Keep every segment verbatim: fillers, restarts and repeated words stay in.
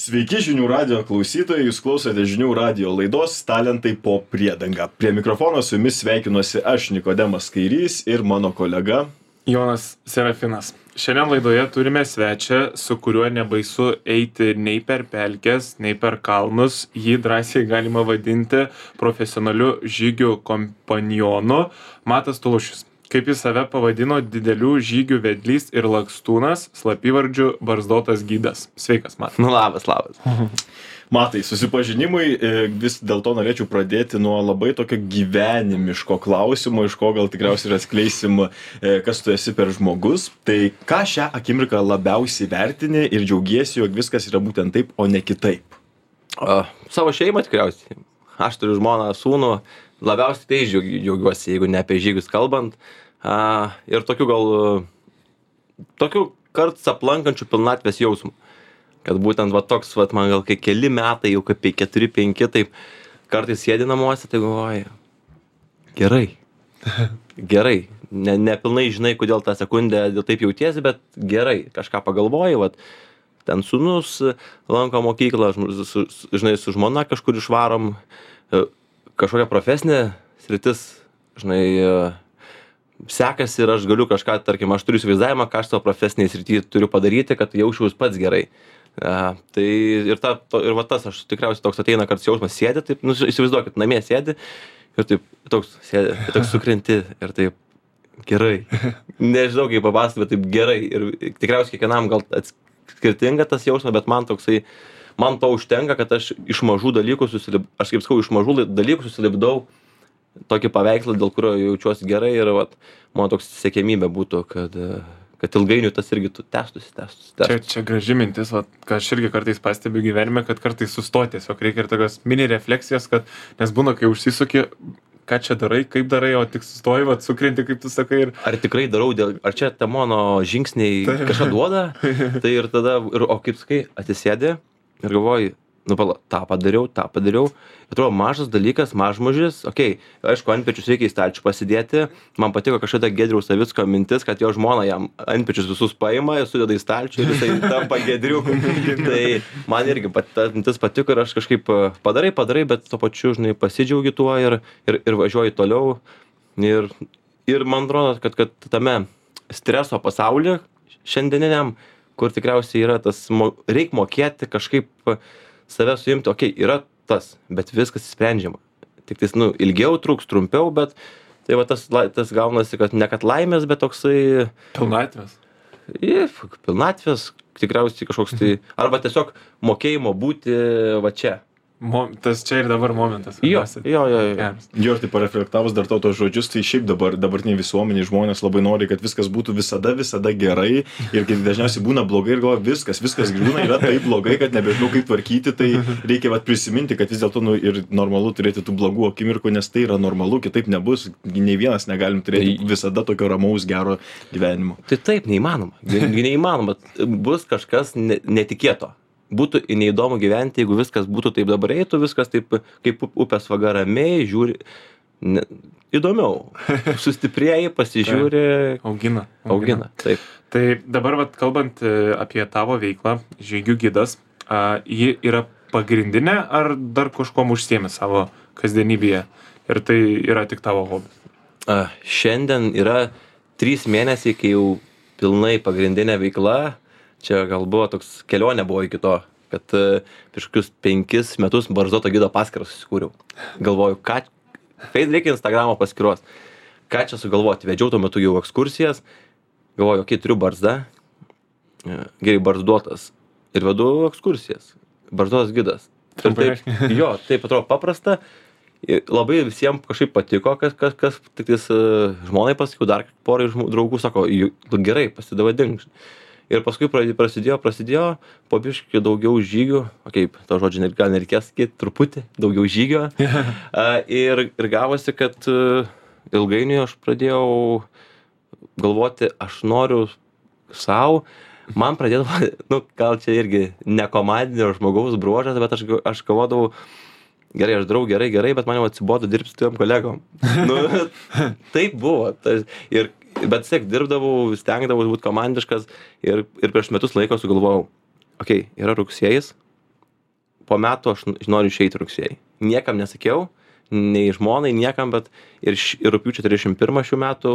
Sveiki žinių radijo klausytojai, jūs klausote žinių radijo laidos Talentai po priedanga. Prie mikrofono su jumis sveikinuosi aš, Nikodemas Kairys, ir mano kolega Jonas Serafinas. Šiandien laidoje turime svečią, su kuriuo nebaisu eiti nei per pelkes, nei per kalnus. Jį drąsiai galima vadinti profesionaliu žygių kompanionu Matas Tulušis. Kaip jis save pavadino, didelių žygių vedlys ir lakstūnas, slapyvardžiu barzdotas gidas. Sveikas, Matai. Nu, labas, labas. Matai, susipažinimui vis dėl to norėčiau pradėti nuo labai tokio gyvenimiško klausimo, iš ko gal tikriausiai ir atskleisim, kas tu esi per žmogus. Tai ką šią akimirką labiausiai vertini ir džiaugiesi, jog viskas yra būtent taip, o ne kitaip? O, savo šeimą tikriausiai. Aš turiu žmoną, sūnų. Labiausiai tai džiaugiuosi, jeigu ne apie žygius kalbant. A, ir tokių gal, tokių kartais aplankančių pilnatvės jausmų. Kad būtent va toks, va, man gal kai keli metai, jau kaip keturi penki, taip kartais sėdi namuose, tai galvoju, gerai, gerai. Ne, nepilnai žinai, kodėl tą sekundę taip jautiesi, bet gerai, kažką pagalvoji, va, ten sūnus lanko mokyklą, su, žinai, su žmona kažkur išvarom, kažkokia profesinė sritis, žinai, sekasi ir aš galiu kažką, tarkim, aš turiu įsivaizdavimą, ką aš savo profesiniai srity turiu padaryti, kad jausčiaus pats gerai. A, tai ir, ta, to, ir va tas, aš tikriausiai toks ateina, kad jausmas sėdi, taip, nu, įsivaizduokit, namie sėdi ir taip, toks sėdi, toks sukrenti ir taip, gerai. Nežinau, kaip papasakoti, bet taip gerai. Ir tikriausiai kiekvienam gal skirtinga tas jausmas, bet man toksai, man to užtenka, kad aš iš mažų dalykų susilip, aš kaip sakau, iš mažų dalykų susilipdau tokį paveikslą, dėl kurio jaučiuosi gerai ir vat, mano toks siekėmybė būtų, kad, kad ilgainiui tas irgi tęstųsi, tęstųsi. Čia, čia graži mintis, vat, ką aš irgi kartais pastebiu gyvenime, kad kartais sustoti, tiesiog reikia ir tokios mini refleksijos, kad nes būna, kai užsisuki, ką čia darai, kaip darai, o tik sustoji, vat, sukrinti, kaip tu sakai. Ir... Ar tikrai darau, dėl, ar čia ta mano žingsniai kažką duoda, tai ir tada, ir, o kaip sakai, atsisėdi ir galvoji, nu pala, tą padariau, tą padariau. Atrodo, mažas dalykas, mažmožis, okei, okay, aišku, antpečius reikia į stalčių pasidėti. Man patiko kažkada Giedriaus Savicko mintis, kad jo žmona jam antpečius visus paima ir sudeda į stalčių ir jisai tampa Giedriuku. Tai man irgi pat, ta mintis patiko ir aš kažkaip padarai, padarai, bet tuo pačiu, žinai, pasidžiaugi tuo ir, ir, ir važiuoji toliau. Ir, ir man atrodo, kad, kad tame streso pasaulyje šiandieniniam, kur tikriausiai yra tas, reik mokėti kažkaip save suimti, okei, okay, yra tas, bet viskas sprendžiama. Tik tais, nu, ilgiau truks, trumpiau, bet tai va tas, tas gaunasi, kad ne kad laimės, bet toksai... Pilnatvės. Pilnatvės, tikriausiai kažkoks tai, arba tiesiog mokėjimo būti va čia. Mo, tas čia ir dabar momentas. Jo, jo, jo. Jo, jo ir tai pareflektavus dar to tos žodžius, tai šiaip dabar, dabartiniai visuomeniai žmonės labai nori, kad viskas būtų visada, visada gerai ir kai dažniausiai būna blogai ir galvoja, viskas, viskas būna, yra taip blogai, kad nebežinau kaip tvarkyti, tai reikia vat, prisiminti, kad vis dėlto nu, ir normalu turėti tų blogų akimirkų, nes tai yra normalu, kitaip nebus, nei vienas negalim turėti visada tokio ramaus, gero gyvenimo. Tai taip, neįmanoma, neįmanoma, bus kažkas netikėto. Būtų neįdomu gyventi, jeigu viskas būtų taip dabar eitų, viskas taip kaip upės vaga ramiai, žiūri, ne, įdomiau, sustiprėjai, pasižiūri, augina, augina. Augina, taip. Tai dabar, vat, kalbant apie tavo veiklą, žygių gidas, a, ji yra pagrindinė ar dar kažkuom užsiemi savo kasdienybėje ir tai yra tik tavo hobis? A, šiandien yra trys mėnesiai, kai jau pilnai pagrindinė veikla. Čia gal buvo toks kelionė buvo iki to, kad uh, prieš kokius penkis metus barzdoto gido paskyrą susikūriau. Galvoju, ką, kai reikia Instagramo paskyros, ką čia sugalvoti. Vedžiau tuo metu jau ekskursijas, galvoju, okei, okay, turiu barzdą, gerai barzduotas ir vedu ekskursijas. Barzduotas gidas. Ir taip, jo, taip atrodo paprasta. Ir labai visiems kažkaip patiko, kas, kas, kas tik tais uh, žmonai pasakiau, dar porai draugų sako, gerai, pasidavadink. Ir paskui prasidėjo, prasidėjo, po biškį daugiau žygių, okei, okay, to žodžio gal nereikės sakyti, truputį, daugiau žygio. uh, ir, ir gavosi, kad uh, ilgainiui aš pradėjau galvoti, aš noriu savo, man pradėdavo, nu, gal čia irgi ne komandinio žmogaus bruožas, bet aš, aš galvodavau, gerai, aš darau gerai, gerai, bet man jau atsibodo dirbti su tiem kolegom. Nu, taip buvo. Tai, ir, bet vis tiek dirbdavau, stengdavau būti komandiškas ir, ir prieš metus laiko sugalvojau, okei, okay, yra rugsėjis, po metų aš noriu išeiti rugsėjai. Niekam nesakiau, nei žmonai, niekam, bet ir, š, ir rugpjūčio trisdešimt pirmą šių metų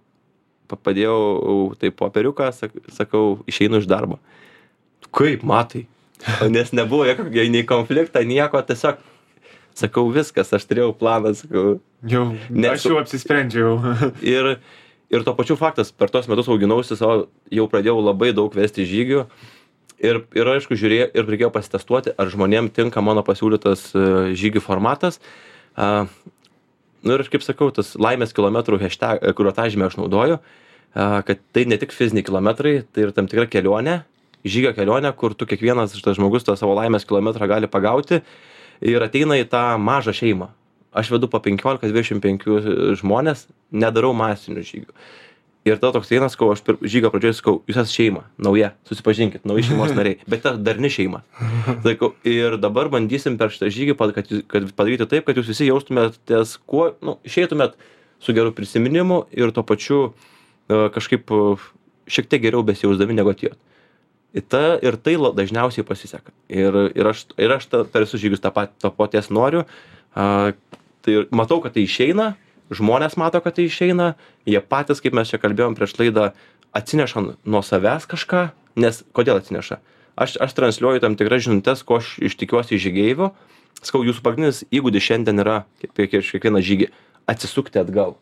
padėjau tai popieriuką, sak, sakau, išeinu iš darbo. Kaip, matai? Nes nebuvo jokio nei konfliktą, nieko, tiesiog sakau viskas, aš turėjau planą, sakau. Jau, ne, aš jau apsisprendžiau. ir, ir to pačiu faktas, per tos metus auginausi savo, jau pradėjau labai daug vesti žygių. Ir, ir aišku, žiūrėjau ir reikėjo pasitestuoti, ar žmonėm tinka mano pasiūlytas uh, žygių formatas. Uh, nu ir aš kaip sakau, tas laimės kilometrų hashtag, kurio tą žymę aš naudoju, uh, kad tai ne tik fiziniai kilometrai, tai ir tam tikra kelionė, žygio kelionė, kur tu kiekvienas šitas žmogus tą savo laimės kilometrą gali pagauti ir ateina į tą mažą šeimą. Aš vedu po penkiolika dvidešimt penki žmonės, nedarau masinių žygių. Ir tada toks einas, sakau, aš per žygio pradžioje sakau, jūs esate šeima, nauja, susipažinkit, nauji šeimos nariai, bet ta darni šeima. Sakau, ir dabar bandysim per šitą žygį, kad, kad padaryti taip, kad jūs visi jaustumėtės, kuo, nu, išeitumėt su geru prisiminimu ir tuo pačiu uh, kažkaip uh, šiek tiek geriau besijausdami negu atėjot. Ir, ta, ir tai dažniausiai pasiseka. Ir, ir aš, ir aš ta, per visus žygius tą, pat, tą paties noriu. Uh, tai matau, kad tai išeina, žmonės mato, kad tai išeina, jie patys, kaip mes čia kalbėjom prieš laidą, atsineša nuo savęs kažką, nes kodėl atsineša? Aš, aš transliuoju tam tikras žinutes, ko aš iš tikiuosi iš žygeivių. Sakau, jūsų pagrindinis įgūdis šiandien yra, kaip kiekvieną žygį, atsisukti atgal.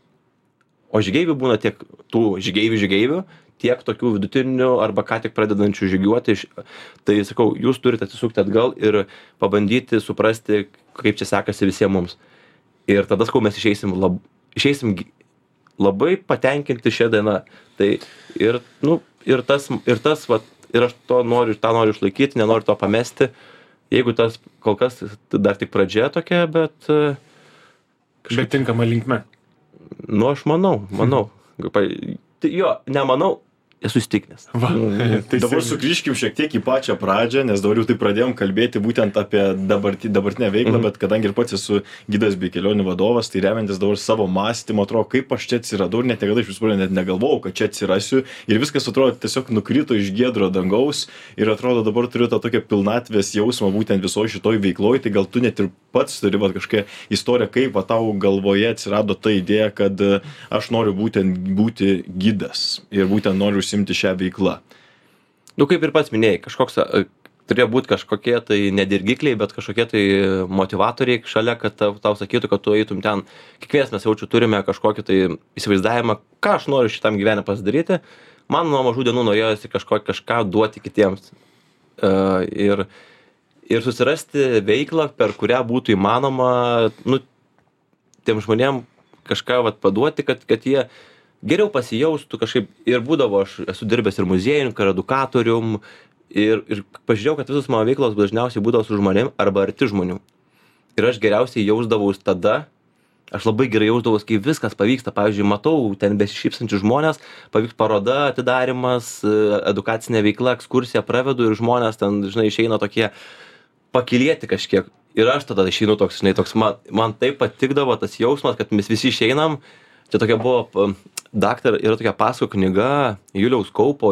O žygeivių būna tiek tų žygeivių žygeivių, tiek tokių vidutinių arba ką tik pradedančių žygiuoti. Tai sakau, jūs turite atsisukti atgal ir pabandyti suprasti, kaip čia sekasi visiems mums. Ir tada, sakau, mes išeisim, lab, išeisim labai patenkinti šią dieną. Tai ir, nu, ir tas, ir tas, vat, ir aš to noriu, tą noriu išlaikyti, nenoriu to pamesti. Jeigu tas kol kas dar tik pradžia tokia, bet... Kažkaip... Bet tinkama linkme. Nu, aš manau, manau. Hmm. Jo, nemanau, esu įsitikinęs. Va, tai dabar sugrįžkim šiek tiek į pačią pradžią, nes dabar jau tai pradėjom kalbėti būtent apie dabartį, dabartinę veiklą, mm-hmm. bet kadangi ir pats esu gidas bei kelionių vadovas, tai remiantis dabar savo mąstymo, atrodo, kaip aš čia atsiradau ir net niekada iš visų net negalvojau, kad čia atsirasiu ir viskas atrodo tiesiog nukrito iš giedro dangaus ir atrodo dabar turiu tą tokią pilnatvės jausmą būtent visoje šitoj veikloje, tai gal tu net ir pats turi va, kažkokią istoriją, kaip va, tau galvoje atsirado ta idėja, kad aš noriu būtent būti gidas ir būtent noriu užsiimti šią veiklą. Nu, kaip ir pats minėjai, kažkoks, turėjo būti kažkokie tai nedirgikliai, bet kažkokie tai motivatoriai šalia, kad tau, tau sakytų, kad tu eitum ten. Kiekvienas mes jaučiu turime kažkokį tai įsivaizdavimą, ką aš noriu šitam gyvenime pasidaryti. Man nuo mažų dienų norėjosi kažko, kažką duoti kitiems. Uh, ir ir susirasti veiklą, per kurią būtų įmanoma, nu, tiem žmonėm kažką vat, paduoti, kad, kad jie geriau pasijaustų kažkaip. Ir būdavo, aš esu dirbęs ir muziejininkų, ir edukatorium, ir, ir pažiūrėjau, kad visos mano veiklos dažniausiai būdavo su žmonėm arba arti žmonių. Ir aš geriausiai jausdavaus tada, aš labai gerai jausdavaus, kai viskas pavyksta. Pavyzdžiui, matau ten besišypsančius žmonės, pavyks paroda, atidarimas, edukacinė veikla, ekskursija pravedu ir žmonės ten, žinai, išeina tokie pakylėti kažkiek. Ir aš tada išeinu toks, žinai, toks, man, man taip patikdavo tas jausmas, kad mes visi išeinam. Čia tokia buvo, daktar, yra tokia pasakų knyga, Juliaus Kaupo,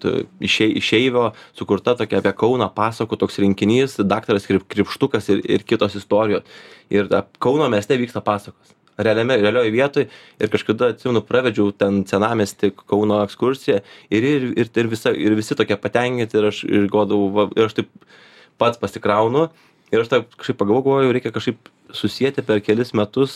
išei, išeivio, sukurta tokia apie Kauną pasakų, toks rinkinys, daktaras Kripštukas ir, ir kitos istorijos. Ir Kauno mieste vyksta pasakos. Realiame, realioje vietoje ir kažkada, atsimenu, pravedžiau ten senamiestį Kauno ekskursiją ir, ir, ir, ir, visa, ir visi tokie patenkinti ir aš, ir godau, ir aš taip pats pasikraunu ir aš taip kažkaip pagalvoju, reikia kažkaip susijęti per kelis metus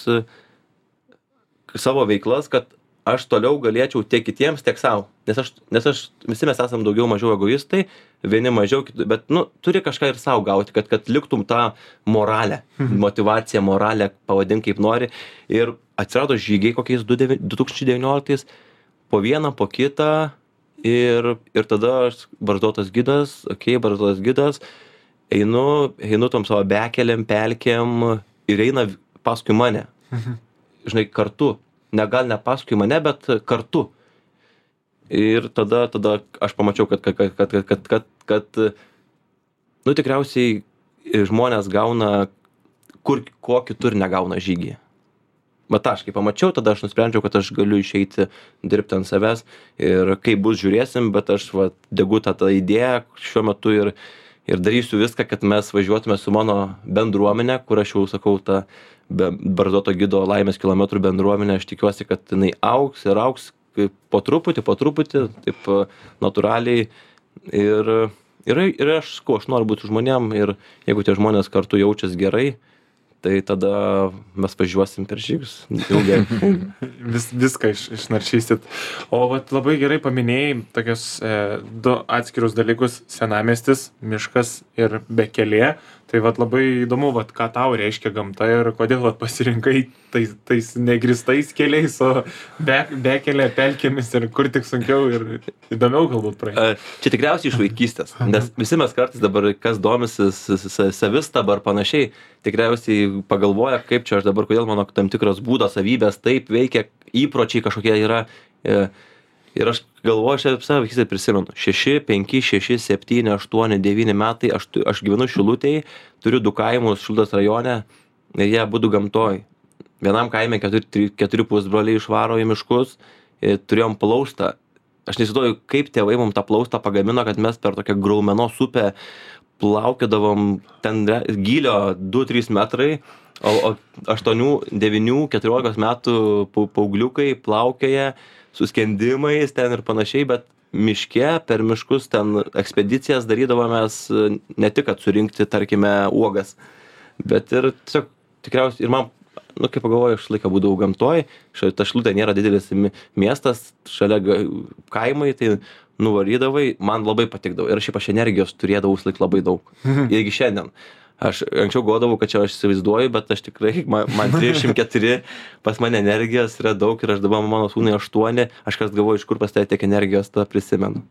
savo veiklas, kad aš toliau galėčiau tiek kitiems, tiek savo. Nes aš, nes aš, visi mes esam daugiau mažiau egoistai, vieni mažiau, bet, nu, turi kažką ir savo gauti, kad, kad liktum tą moralę, motivaciją, moralę, pavadink kaip nori. Ir atsirado žygiai kokiais du tūkstančiai devynioliktais, po vieną, po kitą ir, ir tada aš barzdotas gidas, okei, okay, barzdotas gidas, einu, einu tom savo bekelėm, pelkėm ir eina paskui mane. Mhm. Žinai, kartu. Ne, gal ne paskui mane, bet kartu. Ir tada, tada aš pamačiau, kad, kad, kad, kad, kad, kad, kad nu, tikriausiai žmonės gauna, kur, ko kitur negauna žygį. Bet aš, kai pamačiau, tada aš nusprendžiau, kad aš galiu išeiti dirbti ant savęs ir kaip bus žiūrėsim, bet aš va, degu tą, tą idėją šiuo metu ir ir darysiu viską, kad mes važiuotume su mano bendruomenė, kur aš jau sakau, ta Barzdoto gido laimės kilometrų bendruomenė, aš tikiuosi, kad jinai augs ir augs po truputį, po truputį, taip natūraliai. Ir, ir, ir aš, ko, aš noriu būti žmonėm ir jeigu tie žmonės kartu jaučiasi gerai, tai tada mes važiuosim per žygius ilgai. Vis, viską iš, išnaršysit. O vat, labai gerai paminėjai tokius e, du atskirus dalykus - senamiestis, miškas ir bekelė. Tai vat, labai įdomu, vat, ką tau reiškia gamta ir kodėl vat, pasirinkai tais, tais negristais keliais, o be, bekelė pelkėmis ir kur tik sunkiau ir įdomiau galbūt praeiti. Čia tikriausiai iš vaikystės, nes visi mes kartais dabar, kas domisi savistaba ar panašiai, tikriausiai pagalvoja, kaip čia aš dabar, kodėl mano tam tikros būdo savybės taip veikia, įpročiai kažkokie yra. Ir aš galvoju, aš savo vaikystę prisimenu. šeši, penki, šeši, septyni, aštuoni, devyni metai, aš, aš gyvenu Šilutėj, turiu du kaimus Šilutės rajone ir jie abudu gamtoj. Vienam kaime keturi, keturi pusbroliai išvaro į miškus, turėjom plaustą. Aš neįsivaizduoju, kaip tėvai mums tą plaustą pagamino, kad mes per tokią Graumenos upę plaukėdavom ten gylio du trys metrai, o, o aštuonių, devynių, keturiolikos metų paaugliukai plaukėja su skendimais ten ir panašiai, bet miške per miškus ten ekspedicijas darydavomės ne tik, kad surinkti, tarkime, uogas, bet ir tiesiog tikriausiai, ir man, nu, kaip pagalvoju, aš laiką būdavau gamtoj, ta Šilutė nėra didelis miestas, šalia kaimai, tai nuvarydavai, man labai patikdavo ir šiaip aš energijos turėdavau laik labai daug. Irgi šiandien. Aš anksčiau godavau, kad čia aš įsivaizduoju, bet aš tikrai, man, man trisdešimt keturi, pas mane energijos yra daug ir aš dabar mano sūnai aštuoni, aš kas galvoju, iš kur pas tai tiek energijos, tą prisimenu.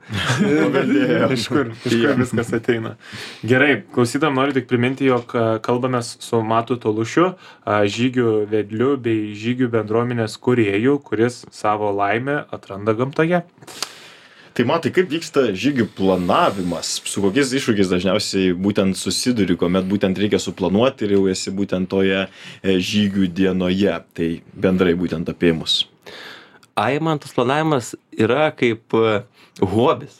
iš kur, iš kur viskas ateina. Gerai, klausytam noriu tik priminti, jog kalbamės su Matu Tolušiu, žygių vedliu bei žygių bendruomenės kūrėju, kuris savo laimę atranda gamtoje. Tai Matai, kaip vyksta žygių planavimas? Su kokiais iššūkiais dažniausiai būtent susiduri, kuomet būtent reikia suplanuoti ir jau esi būtent toje žygių dienoje? Tai bendrai būtent apie mus. Ai, man tas planavimas yra kaip hobis.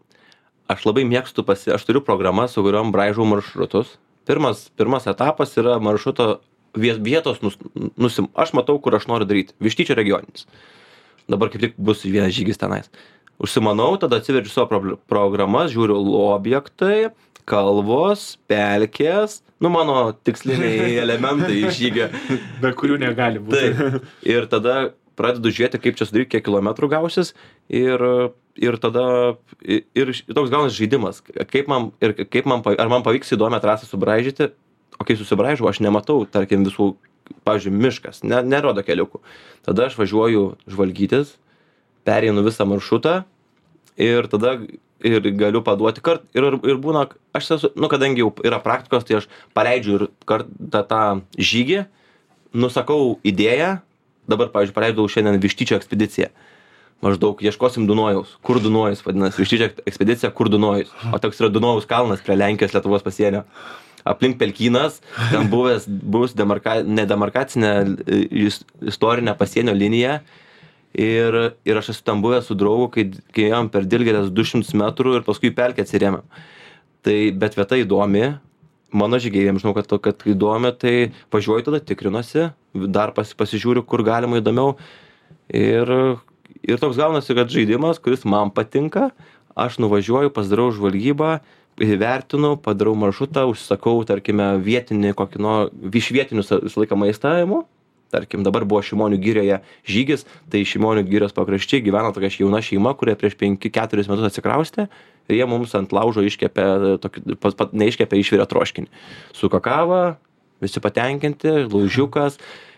Aš labai mėgstu pasi... Aš turiu programą, su kuriuom braižau maršrutus. Pirmas, pirmas etapas yra maršruto vietos nus, nusim... Aš matau, kur aš noriu daryti. Vištyčio regioninis. Dabar kaip tik bus vienas žygis tenais. Užsimanau, tada atsiverčiu savo pro programas, žiūriu objektai, kalvos, pelkės, nu mano tiksliniai elementai žygio. Be kurių negali būti. Tai, ir tada pradedu žiūrėti, kaip čia sudaryti, kiek kilometrų gausis ir, ir tada ir, ir toks gaunas žaidimas, kaip man, ir kaip man, ar man pavyks įdomią trasą subraižyti, o kai susibraižau, aš nematau, tarkim, visų, pavyzdžiui, miškas, ne, nerodo keliukų. Tada aš važiuoju žvalgytis, pereinu visą maršrutą ir tada ir galiu paduoti kart ir, ir būna, aš esu, nu, kadangi jau yra praktikos, tai aš paleidžiu ir kartą tą žygį, nusakau idėją, dabar, pavyzdžiui, paleidau šiandien Vištyčio ekspediciją. Maždaug ieškosim Dunojaus. Kur Dunojus vadinasi? Vištyčio ekspedicija, kur Dunojus? O toks yra Dunojaus kalnas prie Lenkijos Lietuvos pasienio. Aplink pelkynas, ten buvęs, bus demarka, ne demarkacinė istorinė pasienio linija. Ir, ir aš esu tam buvęs su draugu, kai, kai ėjom per Dilgėlės du šimtus metrų ir paskui pelkę atsirėmėm. Tai, bet vieta įdomi, mano žygėjams, žinau, kad, kad įdomi, tai važiuoju tada tikrinuosi, dar pas, pasižiūriu, kur galima įdomiau. Ir, ir toks gaunasi, kad žaidimas, kuris man patinka, aš nuvažiuoju, pasidarau žvalgybą, įvertinu, padarau maršrutą, užsakau, tarkime, vietinį kokį, nu, iš vietinių visą laiką maistavimų. Tarkim, dabar buvo Šimonių girioje žygis, tai Šimonių girios pakraščiai gyvena tokia jauna šeima, kurie prieš penki keturis metus atsikraustė ir jie mums ant laužo iškepė, tokį, pat, pat, neiškepė, išvirė troškinį. Su kakava, visi patenkinti, laužiukas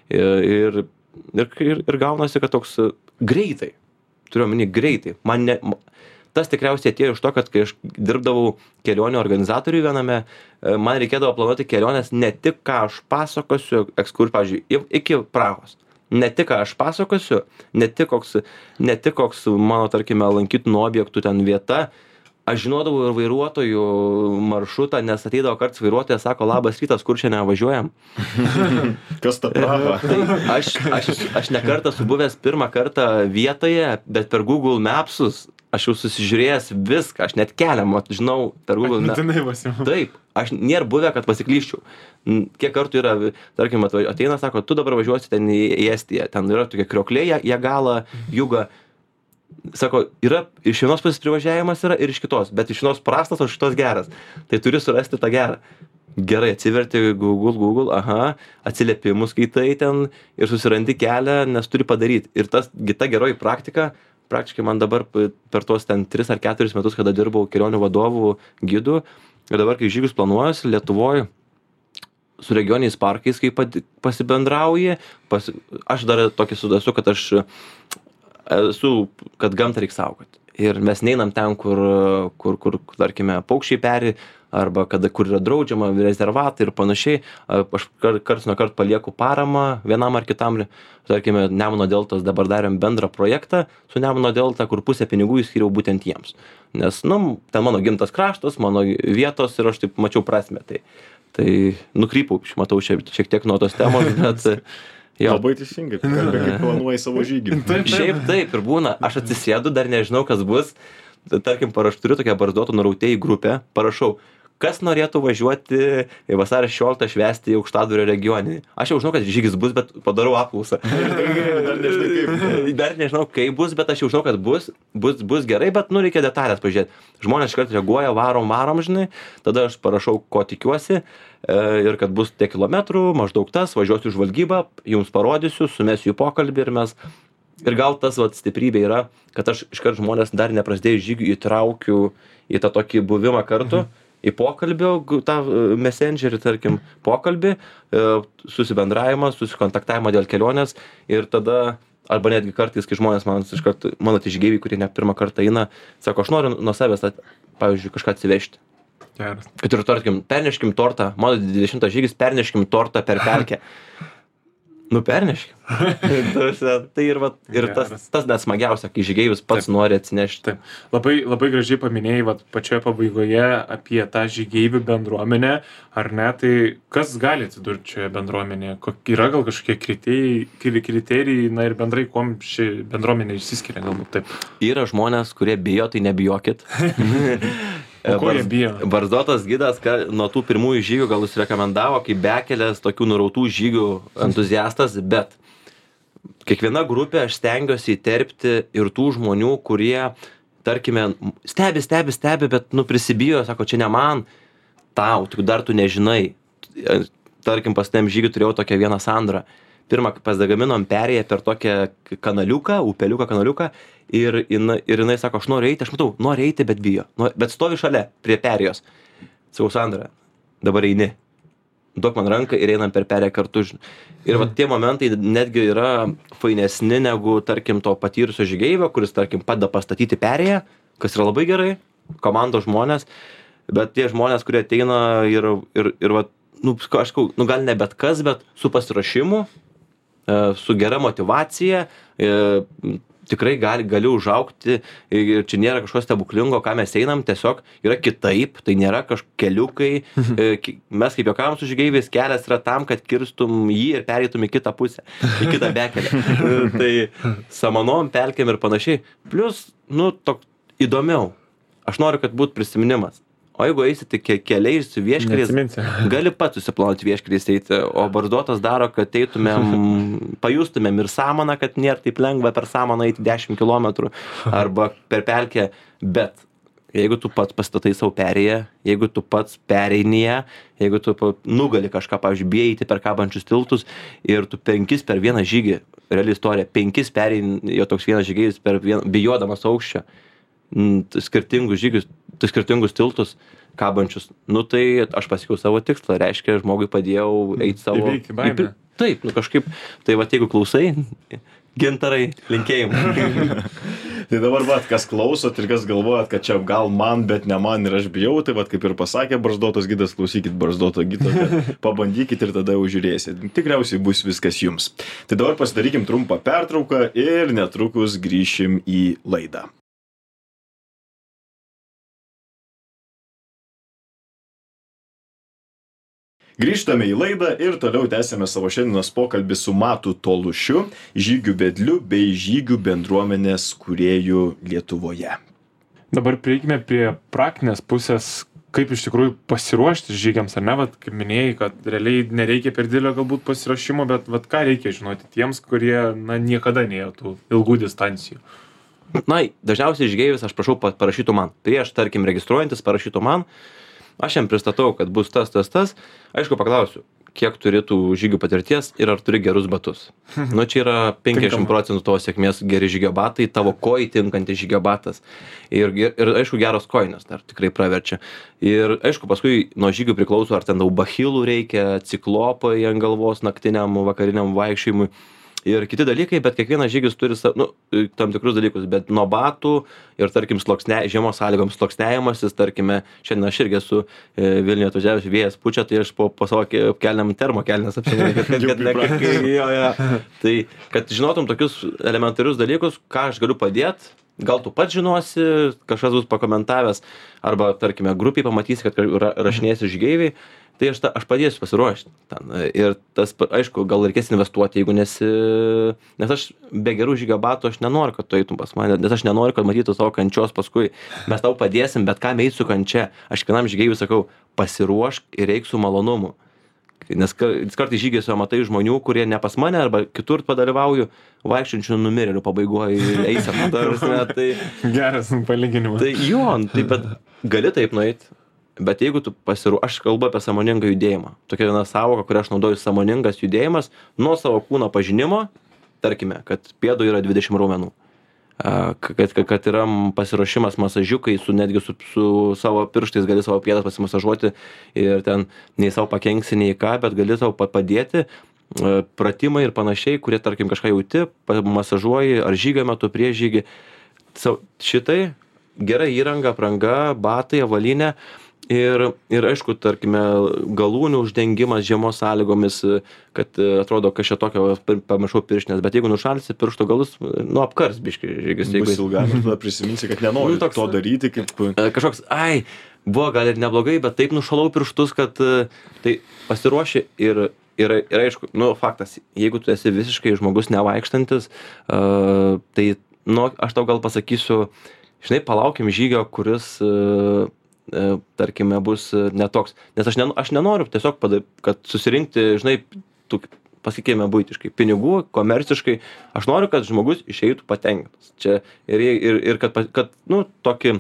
ir, ir, ir, ir gaunasi, kad toks greitai, turiu omeny greitai. Man ne, tas tikriausiai atėjo iš to, kad kai aš dirbdavau kelionių organizatoriui viename, man reikėdavo planuoti keliones ne tik ką aš pasakosiu, ekskur, pavyzdžiui, iki Prahos. Ne tik ką aš pasakosiu, ne tik koks, ne tik koks mano, tarkime, lankytinų objektų ten vieta. Aš žinodavau ir vairuotojų maršrutą, nes ateidavo kartais vairuotojas, sako, labas rytas, kur šiandien važiuojam. Kas ta Praha? Tai aš, aš, aš ne kartą subuvęs pirmą kartą vietoje, bet per Google Mapsus aš jau susižiūrėjęs viską, aš net kelią, mat, žinau, per Google. Atmintinai pasiimu. Taip, aš nėra buvę, kad pasiklyščiau. N- Kiek kartų yra, tarkim, atva- ateina, sako, tu dabar važiuosi ten į, į Estiją, ten yra tokia kriokliai, jie gala, juga. Sako, yra iš vienos pusės privažiavimas yra ir iš kitos, bet iš vienos prastas, o iš kitos geras. Tai turi surasti tą gerą. Gerai, atsiverti Google, Google, aha, atsiliepimus skaitai ten ir susirandi kelią, nes turi padaryti. Ir tas, ta geroji praktika, praktiškai man dabar p- per tuos ten tris ar keturis metus, kada dirbau kelionių vadovų gidų, ir dabar, kai žygius planuojuosi Lietuvoje, su regioniais parkais, kai pad- pasibendrauji, pas, aš dar tokį sudasu, kad aš esu, kad gamtą reikia saugoti. Ir mes neinam ten, kur, kur, kur tarkime, paukščiai peri, arba kada, kur yra draudžiama, rezervatai ir panašiai. A, Aš kar- karts nuo kart palieku paramą vienam ar kitam. Tarkime, Nemuno deltos dabar darėm bendrą projektą su Nemuno delta, kur pusę pinigų įskyriau būtent jiems. Nes, nu, ten mano gimtas kraštas, mano vietos ir aš taip mačiau prasmę. Tai, tai nukrypau, aš matau šiek, šiek tiek nuo tos temos, bet jo. Labai teisingai, kalbė, kaip planuoji savo žygį. Šiaip taip ir būna, aš atsisėdu, dar nežinau, kas bus. Tarkim, paraš, turiu tokią barzdotų nurautėjų grupę, parašau, kas norėtų važiuoti į vasario šešioliktą švęsti į Aukštadvario regioninį. Aš jau žinau, kad žygis bus, bet padarau apklausą. Dar nežinai kaip. Dar nežinau, kaip bus, bet aš jau žinau, kad bus, bus, bus gerai, bet nu reikia detalės pažiūrėti. Žmonės iškart reaguoja, varom, varom, žinai, tada aš parašau, ko tikiuosi e, ir kad bus tiek kilometrų, maždaug tas, važiuosiu žvalgybą, jums parodysiu, sumesiu į pokalbį ir mes. Ir gal tas vat, stiprybė yra, kad aš iškart žmonės dar neprasidėjus žygių įtraukiu į tą tokį buvimą kartu. Mhm. Į pokalbį, tą messengerį, tarkim, pokalbį, susibendravimą, susikontaktavimą dėl kelionės ir tada, arba netgi kartais, kai žmonės man iškart, mano tai žygeiviai, kurie ne pirmą kartą eina, sako, aš noriu nuo savęs, pavyzdžiui, kažką atsivežti. Geras. Kad ir, tarkim, perneškim tortą, mano dvidešimtas žygis, perneškim tortą per pelkę. Nu, perneškim. Tai ir, va, ir tas, tas net smagiausia, kai žygeivis pats Taip. Nori atsinešti. Taip. Labai, labai gražiai paminėjai vat, pačioje pabaigoje apie tą žygeivių bendruomenę, ar ne, tai kas gali atsidurti šioje bendruomenėje? Kok, yra gal kažkokie kriterijai, kriterijai, na ir bendrai, kuom ši bendruomenė išsiskiria, galbūt taip? Yra žmonės, kurie bijo, tai nebijokit. O ko jie bijo? Barzdotas gidas ka, nuo tų pirmųjų žygių gal jūs rekomendavo kaip bekelės tokių nurautų žygių entuziastas, bet kiekviena grupė aš stengiuosi įterpti ir tų žmonių, kurie, tarkime, stebi, stebi, stebi, bet nu prisibijo, sako, čia ne man, tau, tik dar tu nežinai. Tarkim, pas tem žygį turėjau tokią vieną Sandrą. Pirmą pasidagaminom perėję per tokią kanaliuką, upeliuką kanaliuką ir, ir, ir jinai sako, aš noriu eiti, aš matau, nori eiti, bet bijo, nori, bet stovi šalia, prie perėjos. Sakau, Sandra, dabar eini, duok man ranką ir einam per perėją kartu. Ir va tie momentai netgi yra fainesni negu, tarkim, to patyrusio žygeivio, kuris, tarkim, padeda pastatyti perėją, kas yra labai gerai, komandos žmonės, bet tie žmonės, kurie ateina ir, ir, ir va, nu, kažkau, nu gal ne bet kas, bet su pasiruošimu, su gera motyvacija, tikrai gali, gali užaugti ir čia nėra kažko stebuklingo, ką mes einam, tiesiog yra kitaip, tai nėra kažkokie keliukai, mes kaip juokavom su žygeiviais, kelias yra tam, kad kirstum jį ir pereitum į kitą pusę, į kitą bekelę. Tai samanom, pelkėm ir panašiai. Plus, nu, toks įdomiau. Aš noriu, kad būtų prisiminimas. O jeigu eisite ke keliais su vieškeliais, gali pats susiplanuoti vieškeliais eiti, o barzdotas daro, kad eitumėm, pajustumėm ir samaną, kad nėra taip lengva per samaną eiti dešimt kilometrų arba per pelkę, bet jeigu tu pats pastatai savo perėją, jeigu tu pats pereinėje, jeigu tu nugali kažką, pavyzdžiui, bėgti per kabančius tiltus ir tu penkis per vieną žygį, reali istorija, penkis perėjo toks vienas žygėjus per vieną, bijodamas aukščio, skirtingus žygius, skirtingus tiltus kabančius. Nu tai aš pasiekiau savo tikslą, reiškia, žmogui padėjau eiti savo... Įveikti baimę. Taip, nu kažkaip, tai va, jeigu klausai, gintarai, linkėjimai. Tai dabar, vat, kas klausot ir kas galvojat, kad čia gal man, bet ne man ir aš bijau, tai vat, kaip ir pasakė barzdotas gidas, klausykit barzdoto gido, pabandykit ir tada jau žiūrėsit. Tikriausiai bus viskas jums. Tai dabar pasidarykim trumpą pertrauką ir netrukus grįšim į laidą. Grįžtame į laidą ir toliau tęsėme savo šiandienos pokalbį su Matu Tolušiu, žygių vedliu bei žygių bendruomenės kūrėju Lietuvoje. Dabar prieikime prie praktinės pusės, kaip iš tikrųjų pasiruošti žygiams, ar ne, vat, kaip minėjai, kad realiai nereikia per didelio galbūt pasiruošimo, bet vat, ką reikia žinoti tiems, kurie na, niekada neėjo tų ilgų distancijų. Na, dažniausiai žygeivis aš prašau pa- parašytų man. Prieš, tarkim, registruojantis parašytų man, aš jam pristatau, kad bus tas, tas, tas. Aišku, paklausiu, kiek turi tų žygių patirties ir ar turi gerus batus. Nu, čia yra penkiasdešimt procentų tavo sėkmės geri žygio batai, tavo kojai tinkantis žygio batas. Ir, ir, ir aišku, geros kojinės dar tikrai praverčia. Ir aišku, paskui nuo žygių priklauso, ar ten daug bachilų reikia, ciklopai ant galvos naktiniam, vakariniam vaikščiojimui. Ir kiti dalykai, bet kiekvienas žygis turi sa- nu, tam tikrus dalykus, bet nuo batų ir, tarkim, sloksne, žiemos sąlygoms sloksniavimasis, tarkime, šiandien aš irgi esu e, Vilniuje atvažiavęs, vėjas pučia, tai aš po, po savo ke- kelniam termokelnes apsirengiu, kad, kad, kad, ne, kad, jo, jo. Tai, kad žinotum tokius elementarius dalykus, ką aš galiu padėti, gal tu pats žinosi, kažkas bus pakomentavęs, arba, tarkime, grupiai pamatysi, kad ra- rašinėsi žygeiviai, tai aš, ta, aš padėsiu pasiruošti. Ten. Ir tas, pa- aišku, gal reikės investuoti, jeigu nesi... Nes aš be gerų žygio batų, aš nenoriu, kad tu eitum pas mane, nes aš nenoriu, kad matytų tavo kančios paskui. Mes tau padėsim, bet kam eit su kančia. Aš kiekvienam žygeiviui sakau, pasiruošk ir eik su malonumu. Nes kar- kartais žygiuose matai žmonių, kurie ne pas mane arba kitur padalyvauju, vaikščiančių numirėlių pabaigoje eiseną. Tai, Geras palyginimas. tai jo, tai bet gali taip nueit. Bet jeigu tu pasiru... Aš kalbu apie sąmoningą judėjimą. Tokia viena sąvoka, kurią aš naudoju, sąmoningas judėjimas nuo savo kūno pažinimo, tarkime, kad pėdų yra dvidešimt raumenų. A, Kad, kad, kad yra pasiruošimas masažiukai, su netgi su, su savo pirštais gali savo pėdas pasimasažuoti ir ten nei savo pakenksi, nei ką, bet gali savo pa- padėti. A, Pratimai ir panašiai, kurie, tarkim, kažką jauti, masažuoji ar žygio metu prieš žygį. Sau- Šitai gera įranga, apranga, batai, avalinė. Ir, ir aišku, tarkime, galūnių uždengimas žiemos sąlygomis, kad e, atrodo, kad čia tokio pamiršau pirštinės, bet jeigu nušalsi piršto galus, nu, apkars biškai žygis. Bus Jeigu ilgam ir tada prisiminsi, kad nenori Nu, toks- to daryti, kaip... E, kažkoks, ai, buvo gal ir neblogai, bet taip nušalau pirštus, kad e, tai pasiruoši ir, ir, ir aišku, nu, faktas, jeigu tu esi visiškai žmogus nevaikštantis, uh, tai, nu, aš tau gal pasakysiu, žinai, palaukim žygio, kuris, uh, uh, tarkime, bus uh, netoks, nes aš, nen, aš nenoriu tiesiog, pada, kad susirinkti, žinai, tu pasakykime buitiškai, pinigų, komerciškai, aš noriu, kad žmogus išeitų patenkintas. Čia ir, ir, ir kad, pa- kad, nu, tokį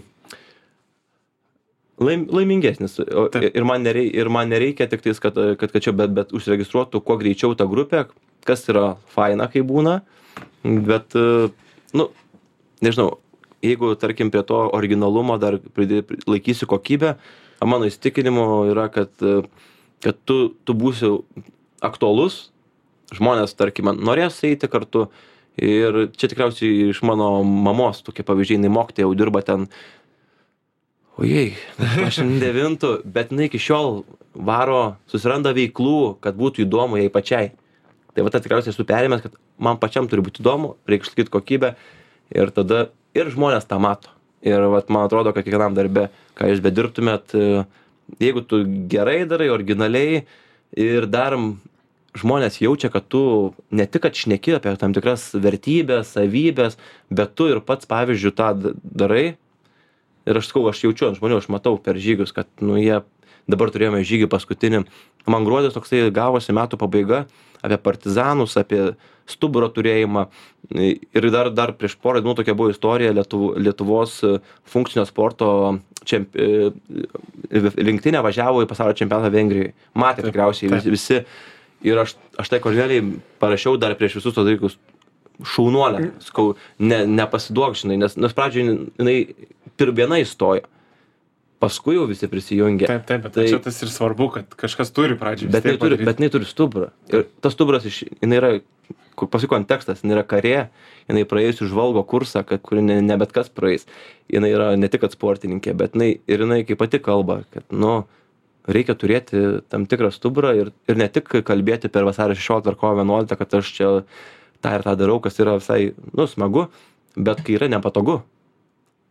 laim, laimingesnis. O, Taip. ir, man nereikia, ir man nereikia tik tais, kad, kad, kad čia bet, bet užsiregistruotų kuo greičiau tą grupę, kas yra faina, kai būna, bet, e, nu, nežinau, jeigu, tarkim, prie to originalumo dar pridė, laikysi kokybę, a mano įsitikinimu yra, kad, e, kad tu, tu būsi aktualus, žmonės, tarkim, norės eiti kartu. Ir čia tikriausiai iš mano mamos tokie pavyzdžiai, jinai mokytoja jau dirba ten, ojei, aštuoniasdešimt devintų, bet jinai iki šiol varo, susiranda veiklų, kad būtų įdomu jai pačiai. Tai va, ta tikriausiai esu perėmęs, kad man pačiam turi būti įdomu, reikia išlaikyti kokybę ir tada ir žmonės tą mato. Ir vat, man atrodo, kad kiekvienam darbe, ką jūs bedirbtumėt, e, jeigu tu gerai darai, originaliai ir dar žmonės jaučia, kad tu ne tik kad šneki apie tam tikras vertybės, savybės, bet tu ir pats, pavyzdžiui, tą d- darai. Ir aš sakau, aš jaučiu ant žmonių, aš matau per žygius, kad, nu, jie, dabar turėjome žygį paskutinį. Man gruodis toksai gavosi metų pabaiga apie partizanus, apie stuburo turėjimą. Ir dar, dar prieš porą dienų tokia buvo istorija Lietuv, Lietuvos e, funkcinio sporto čemp, e, rinktinė važiavo į pasaulio čempionatą Vengrijoje. Matė Taip, tikriausiai taip. visi. visi Ir aš, aš tai Kornelijai parašiau dar prieš visus tos dalykus, šaunuolę, skau, ne, nepasiduok, žinai, nes, nes pradžioje jinai pir viena įstojo, paskui jau visi prisijungė. Taip, taip, bet Tai- čia tas ir svarbu, kad kažkas turi pradžią. vis Bet jinai tiek turi, padaryt. bet jinai turi stuburą. Ir tas stuburas, iš, jinai yra, paskui kontekstas, jinai yra karė, jinai praėjusi žvalgo kursą, kad, kuri ne, ne bet kas praeis. Jinai yra ne tik kad sportininkė, bet jinai, ir jinai kaip pati kalba, kad, nu, reikia turėti tam tikrą stuburą ir, ir ne tik kalbėti per vasario šešioliktą ar kovo vienuoliktą, kad aš čia tą ir tą darau, kas yra visai, nu, smagu, bet kai yra nepatogu.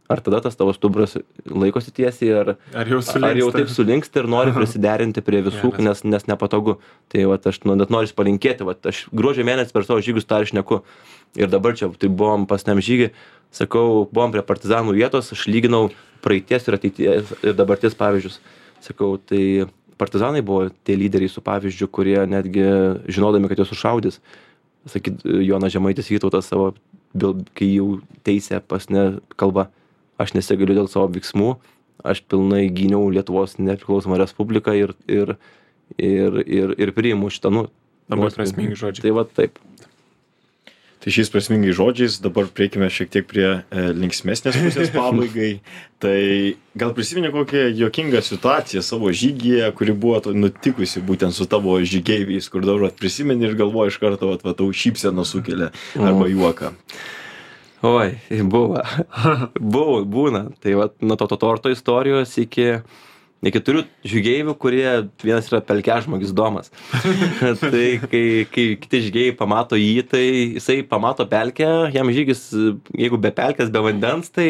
Ar tada tas tavo stuburas laikosi tiesiai, ar, Ar jau ar jau taip sulinksti ir nori prisiderinti prie visų, nes, nes nepatogu. Tai vat, aš nu, net noriu palinkėti, vat, aš gruodžio mėnesį per savo žygius tą išneku. Ir dabar čia, tai buvom pasniam žygį, sakau, buvom prie partizanų vietos, aš lyginau praeities ir ateities ir dabarties pavyzdžius. Sakau, tai partizanai buvo tie lyderiai su pavyzdžiu, kurie netgi žinodami, kad juos sušaudys. Sakyt, Jonas Žemaitis Vytautas savo, kai jau teisė pasne kalba, aš nesigaliu dėl savo veiksmų, aš pilnai gyniau Lietuvos nepriklausomą respubliką ir, ir, ir, ir, ir priimu šitą, nu, labai prasmingi žodžiai. Tai va taip. Tai šiais prasmingais žodžiais dabar prieikime šiek tiek prie e, linksmesnės pusės pabaigai. Tai gal prisimeni kokią juokingą situaciją savo žygyje, kuri buvo to, nutikusi būtent su tavo žygeiviais, kur dabar prisimeni ir galvoji iš karto, va, va, tau šypseną sukelia arba juoką. Oi, buvo. Buvo, būna. Tai va, nuo to, to torto istorijos iki, iki turiu žygeivių, kurie vienas yra pelkežmogis Domas. Tai kai, kai kiti žygeiviai pamato jį, tai jisai pamato pelkę, jam žygis, jeigu be pelkės, be vandens, tai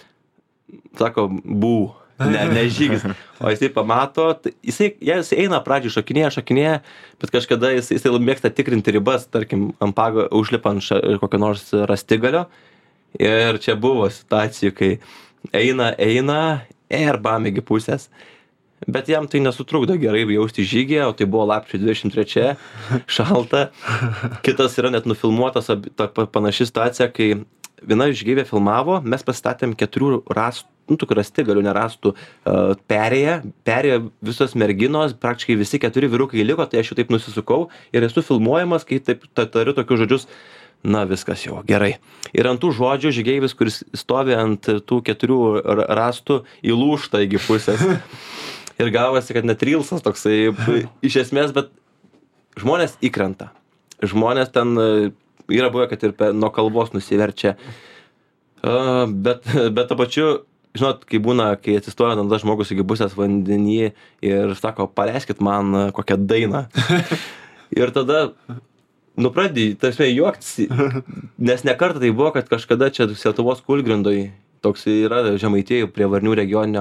sako, bū. Ne, ne žygis. O jisai pamato, tai jisai, ja, jisai eina pradžiai, šokinėja, šokinėja, bet kažkada jisai, jisai mėgsta tikrinti ribas, tarkim, ant pago užlipa ant ša, kokio nors rastigalio. Ir čia buvo situacijų, kai eina, eina ir bamigi pusės. Bet jam tai nesutrukdo gerai jausti žygį, o tai buvo lapkričio dvidešimt trečia, šalta. Kitas yra net nufilmuotas ta panaši situacija, kai viena žygeivė filmavo, mes pasistatėm keturių rastų, nu, tokių rastigalių nerastų uh, perėję, perėjo visos merginos, praktiškai visi keturi vyrukai liko, tai aš jau taip nusisukau ir esu filmuojamas, kai taip tariu tokius žodžius, na viskas jau gerai. Ir ant tų žodžių žygeivis, kuris stovi ant tų keturių rastų, įlūžta iki pusės. Ir gavosi, kad net rilsas toksai iš esmės, bet žmonės įkrenta. Žmonės ten yra buvę, kad ir pe, nuo kalvos nusiverčia. Uh, bet, bet to pačiu, žinot, kai būna, kai atsistoja ant žmogus iki pusės vandenį ir sako, paleiskit man kokią dainą. Ir tada nu pradėjai, tarsi juoktis, nes ne kartą tai buvo, kad kažkada čia Lietuvos Kūlgrindoj, toks yra Žemaitijoj prie Varnių regioninio,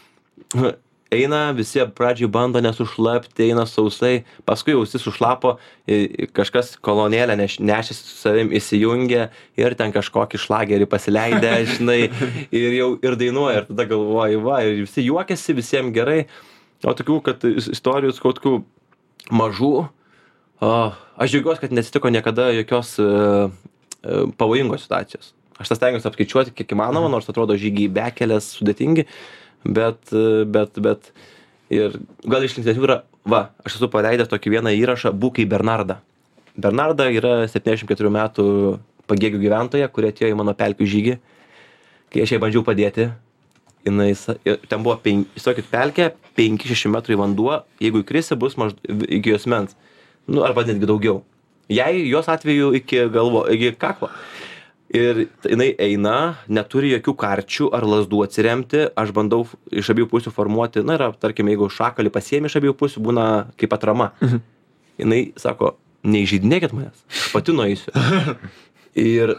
eina, visi pradžiai bando nesušlapti, eina sausai, paskui jau visi sušlapo, kažkas kolonėlę neš, nešėsi su savim, įsijungė ir ten kažkokį šlagerį pasileidę, žinai, ir jau ir dainuoja, ir tada galvoji, va, ir visi juokiasi, visiems gerai, o tokių, kad istorijų, tokių mažų, o, aš džiaugiuosi, kad neatsitiko niekada jokios uh, uh, pavojingos situacijos. Aš tas stengiuosi apskaičiuoti kiek įmanoma, nors atrodo žygiai bekelės sudėtingi, bet, uh, bet, bet ir gal iš linksmesnių yra, va, aš esu paleidęs tokį vieną įrašą, būk kaip Bernarda. Bernarda yra septyniasdešimt keturių metų Pagėgių gyventoja, kuri atėjo į mano pelkių žygį, kai aš jai bandžiau padėti. Jinai, ten buvo penki, pelkė, penki šeši metrai vanduo, jeigu įkrisi, bus maždaug iki jos mens. Nu, arba netgi daugiau. Jei jos atveju iki galvo, iki kaklo. Ir jinai eina, neturi jokių karčių ar lazdų atsiremti, aš bandau iš abiejų pusių formuoti, na, yra, tarkim, jeigu šakalį pasiemi iš abiejų pusių, būna kaip atrama. Mhm. Jinai sako, neįžeidinėkit manęs, aš pati nueisiu. Ir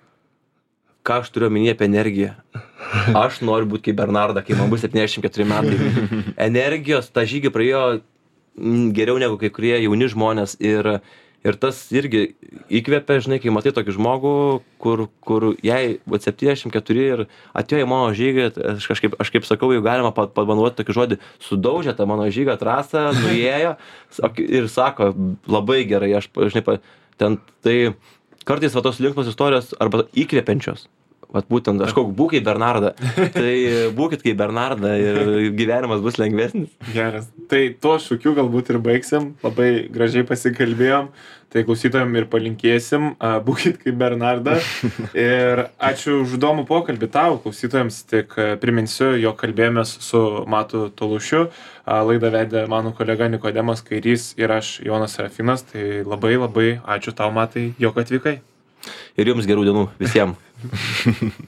ką aš turiu omenyje apie energiją? Aš noriu būti kaip Bernarda, kai man bus septyniasdešimt keturi metai. Energijos, tą žygį praėjo geriau negu kai kurie jauni žmonės ir, ir tas irgi įkvepia, žinai, kai matai tokį žmogų, kur, kur jai septyniasdešimt keturi ir atėjo į mano žygį, aš kažkaip, aš kaip sakau, jau galima pabanduoti tokį žodį, sudaužė tą mano žygą trasą, nuėjo ir sako, labai gerai, aš, žinai, ten tai kartais va tos linksmos istorijos arba įkvepiančios. Vat būtent, aš kokį būk kaip Bernarda, tai būkit kaip Bernarda ir gyvenimas bus lengvesnis. Geras. Tai tuo šūkiu galbūt ir baigsim, labai gražiai pasikalbėjom, tai klausytojam ir palinkėsim, būkit kaip Bernarda. Ir ačiū už įdomų pokalbį tau, klausytojams, tik priminsiu, jog kalbėjomės su Matu Tolušiu, laidą vedė mano kolega Nikodemas Kairys ir aš Jonas Serafinas, tai labai labai ačiū tau, Matai, jog atvykai. Ir jums gerų dienų visiems.